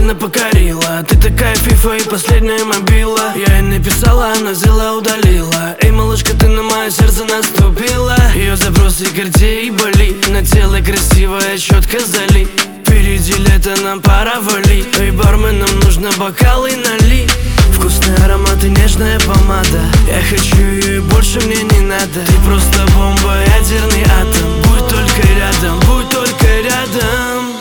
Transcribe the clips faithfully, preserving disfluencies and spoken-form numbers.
реально покорила. Ты такая фифа и последняя мобила. Я ей написала, она взяла, удалила. Эй, малышка, ты на мое сердце наступила. Ее запросы Cartier и Бали. На тело красивая, четко зали. Впереди лето, нам пора вали. Эй, бармен, нам нужно бокалы налей. Вкусный аромат и нежная помада. Я хочу ее и больше мне не надо. Ты просто бомба, ядерный атом. Будь только рядом, будь только рядом.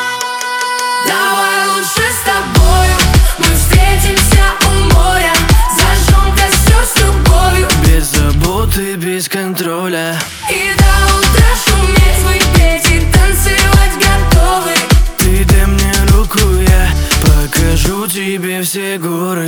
Давай лучше с тобою мы встретимся у моря. Зажжем костер с любовью. Без заботы, без контроля. И до утра шуметь, мы петь и танцевать готовы. Ты дай мне руку, я покажу тебе все горы.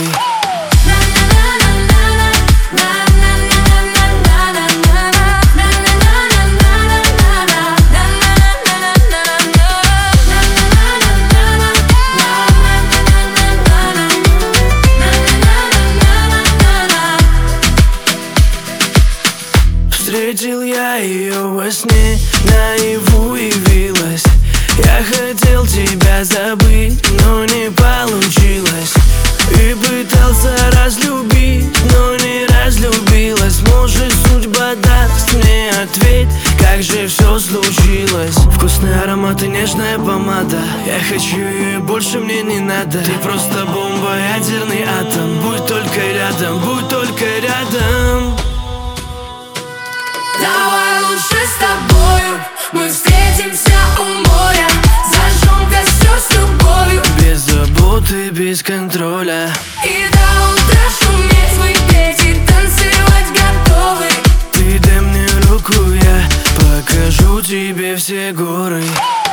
Встретил я ее во сне, наяву явилась. Я хотел тебя забыть, но не получилось. И пытался разлюбить, но не разлюбилась. Может, судьба даст мне ответ, как же все случилось. Вкусный аромат и нежная помада. Я хочу ее и больше мне не надо. Ты просто бомба, ядерный атом. Будь только рядом, будь только рядом. Давай лучше с тобою мы встретимся у моря. Зажжем костер с любовью. Без заботы, без контроля. И до утра шуметь, мы петь и танцевать готовы. Ты дай мне руку, я покажу тебе все горы.